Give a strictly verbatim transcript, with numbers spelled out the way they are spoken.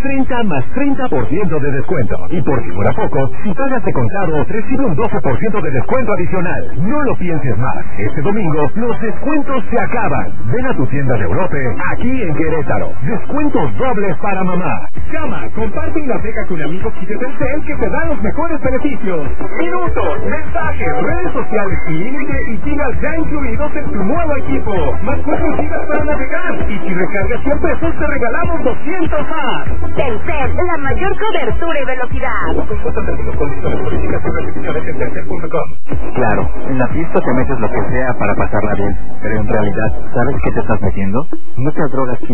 treinta más treinta por ciento de descuento. Y por si fuera poco, si pagas de contado, recibe un doce por ciento de descuento adicional. No lo pienses más. Este domingo, los descuentos se acaban. Ven a tu tienda de Europe, aquí en Querétaro. Descuentos dobles para mamá. Llama, comparte y navega con amigos y de Telcel que te dan los mejores beneficios. Minutos, mensajes, redes sociales y límite y gigas ya incluidos en tu nuevo equipo. Más cuatro gigas para navegar. Y si recargas cien pesos, te regalamos doscientos más. Telcel, la mayor cobertura y velocidad. Consulta términos, condiciones, políticas y restricciones en telcel punto com. Claro, en la fiesta te metes lo que sea para pasarla bien, pero en realidad, ¿sabes qué te estás metiendo? Muchas drogas